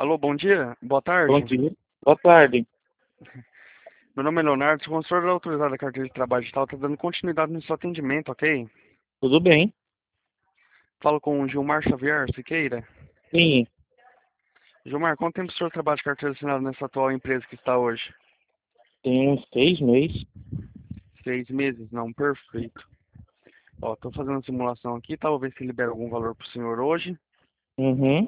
Alô, bom dia, boa Bom tarde. dia. Boa tarde. Meu nome é Leonardo, sou consultor autorizado da carteira de trabalho digital, está dando continuidade no seu atendimento, ok? Tudo bem? Falo com o Gilmar Xavier Siqueira. Sim, Gilmar, quanto tempo o senhor trabalha de carteira assinada nessa atual empresa que está hoje? tem uns 6 meses. 6 meses? Não, perfeito. Ó, tô fazendo a simulação aqui, tá? Vou ver se libera algum valor pro senhor hoje. Uhum.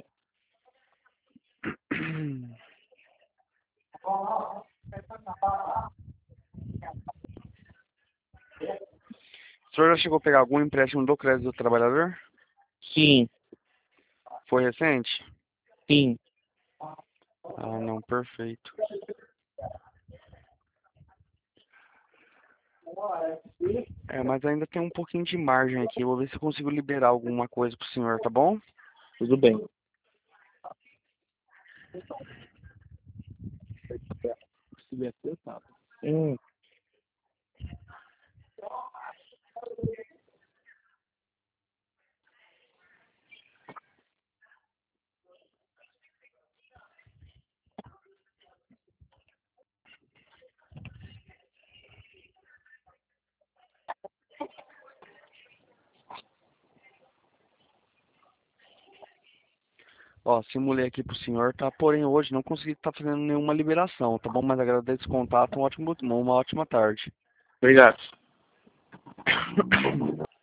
O senhor já chegou a pegar algum empréstimo do crédito do trabalhador? Sim, Foi recente? sim. Ah, não, perfeito. É, mas ainda tem um pouquinho de margem aqui. Vou ver se eu consigo liberar alguma coisa pro senhor, tá bom? Tudo bem. Hum. Ó, simulei aqui pro senhor, tá? Porém, hoje não consegui estar fazendo nenhuma liberação, tá bom? Mas agradeço o contato, uma ótima tarde. Obrigado.